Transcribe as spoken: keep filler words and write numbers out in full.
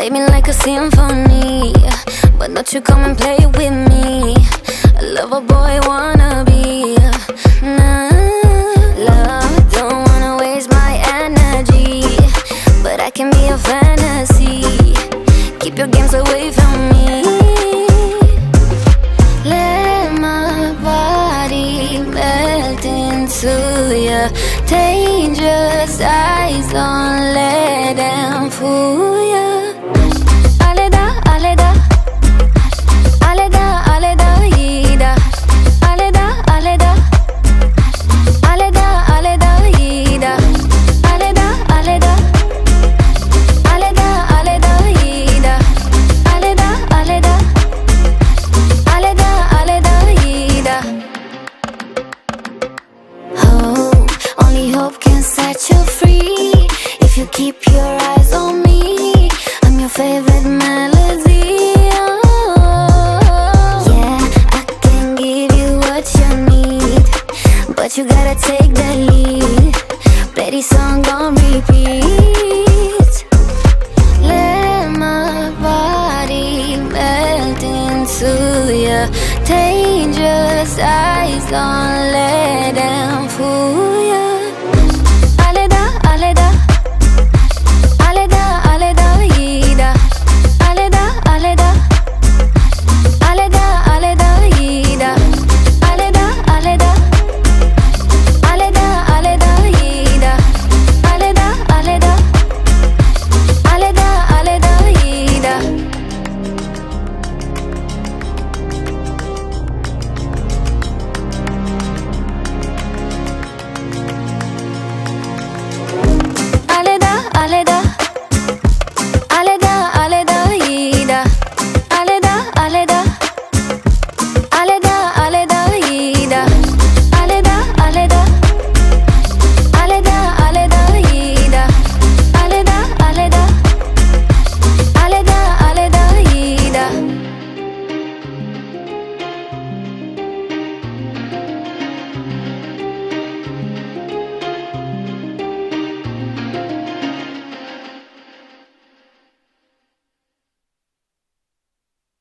Play me like a symphony, but don't you come and play with me. A lover boy wanna be. Nah, love, don't wanna waste my energy, but I can be a fantasy. Keep your games away from me. Let my body melt into ya. Dangerous eyes, don't let them fool ya. Aleda, aleda, aleda, aleda, ida. Aleda, aleda, aleda, aleda, ida. Aleda, aleda, aleda, aleda, ida. Aleda, aleda, aleda, aleda, ida. Oh, only hope can set you free if you keep your eyes on me. I'm your favorite melody. Oh, yeah, I can give you what you need, but you gotta take the lead. Play this song on repeat. Let my body melt into ya. Dangerous eyes, don't let them fool ya.